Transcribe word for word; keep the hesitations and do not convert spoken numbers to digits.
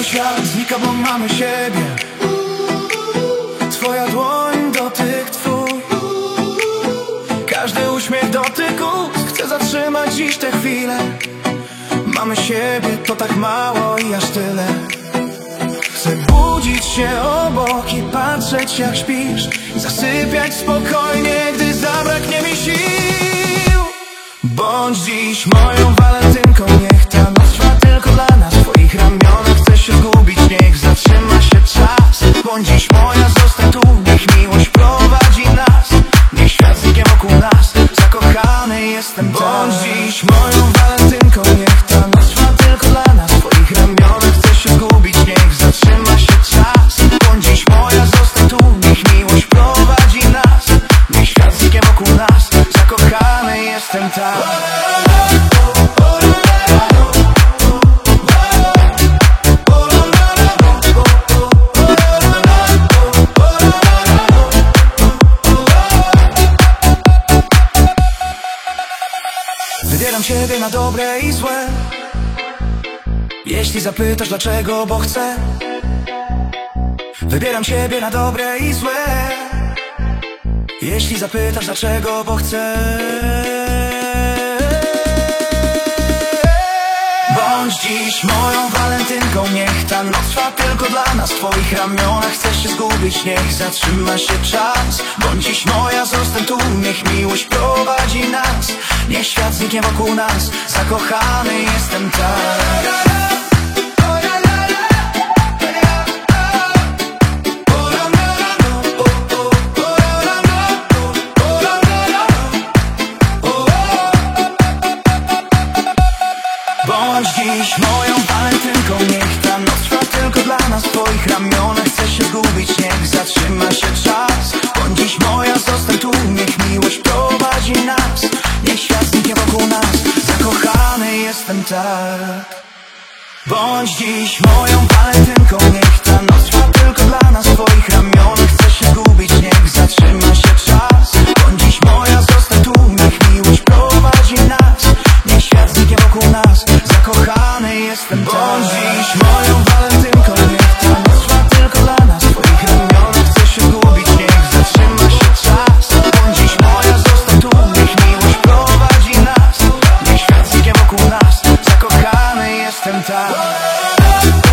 Cały świat znika, bo mamy siebie. Twoja dłoń, dotyk twój, każdy uśmiech, dotyk ust. Chcę zatrzymać dziś tę chwilę. Mamy siebie, to tak mało i aż tyle. Chcę budzić się obok i patrzeć jak śpisz, i zasypiać spokojnie, gdy zabraknie mi sił. Bądź dziś moją walentynką, niech ta noc trwa tylko dla nas. W twoich ramionach chcę się zgubić, niech zatrzyma się czas. Bądź dziś moja, zostań tu, niech miłość prowadzi nas. Niech świat zniknie wokół nas, zakochany jestem tam. Bądź dziś moją walentynką, niech ta noc trwa tylko dla nas. W twoich ramionach chcę się zgubić, niech zatrzyma się czas. Bądź dziś moja, zostań tu, niech miłość prowadzi nas. Niech świat zniknie wokół nas, zakochany jestem tam. Wybieram siebie na dobre i złe. Jeśli zapytasz dlaczego, bo chcę. Wybieram siebie na dobre i złe. Jeśli zapytasz dlaczego, bo chcę. Bądź dziś moją walentynką, niech ta noc trwa tylko dla nas. W twoich ramionach chcę się zgubić, niech zatrzyma się czas. Bądź dziś moja, zostań tu, niech miłość prowadzi nas. Niech świat zniknie wokół nas, zakochany jestem tak. Bądź dziś moją walentynką, niech ta noc trwa tylko dla nas. W twoich ramionach chcę się zgubić, niech zatrzyma się czas. Bądź dziś moja, zostań tu, niech miłość prowadzi nas. Niech świat zniknie wokół nas, zakochany jestem tak. Bądź dziś moją walentynką, niech ta noc trwa tylko dla nas. W twoich ramionach chcę się zgubić, niech zatrzyma się czas. Bądź dziś moja, zostań tu, niech miłość prowadzi nas. Niech świat zniknie wokół nas, zakochany jestem tak. Bądź dziś moją walentynką, niech ta noc trwa tylko dla nas. W twoich ramionach chcę się zgubić, niech zatrzyma się czas. Bądź dziś moja, zostań tu, niech miłość prowadzi nas. Niech świat zniknie wokół nas, zakochany jestem tak.